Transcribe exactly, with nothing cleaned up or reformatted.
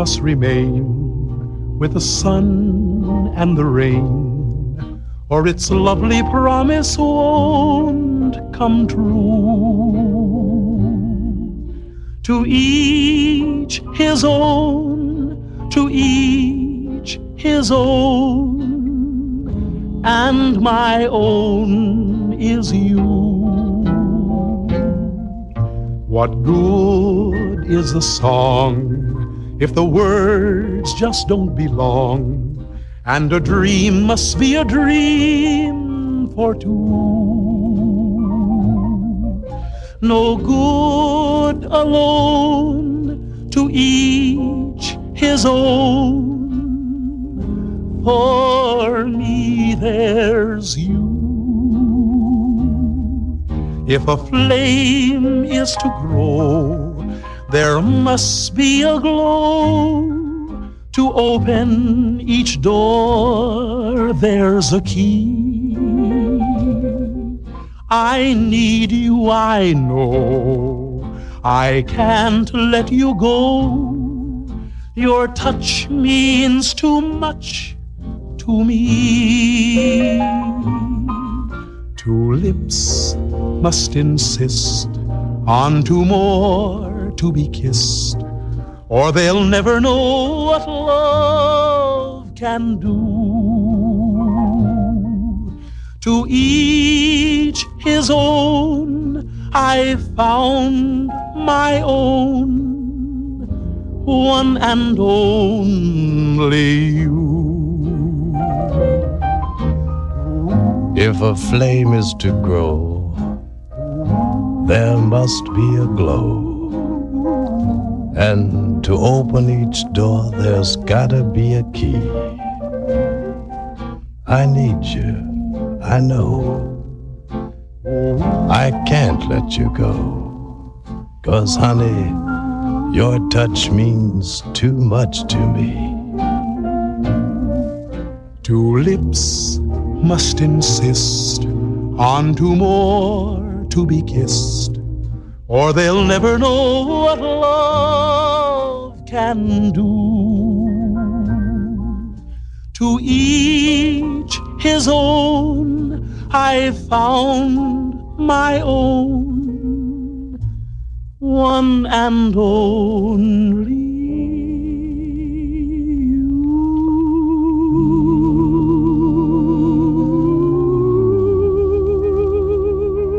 must remain with the sun and the rain, or its lovely promise won't come true. To each his own, to each his own, and my own is you. What good is a song if the words just don't belong? And a dream must be a dream for two. No good alone, to each his own. For me there's you. If a flame is to grow, there must be a glow. To open each door, there's a key. I need you, I know. I can't let you go. Your touch means too much to me. Two lips must insist on two more to be kissed, or they'll never know what love can do. To each his own, I found my own, one and only you. If a flame is to grow, there must be a glow. And to open each door, there's gotta be a key. I need you, I know. I can't let you go, 'cause honey, your touch means too much to me. Two lips must insist on two more to be kissed, or they'll never know what love can do. To each his own, I found my own, one and only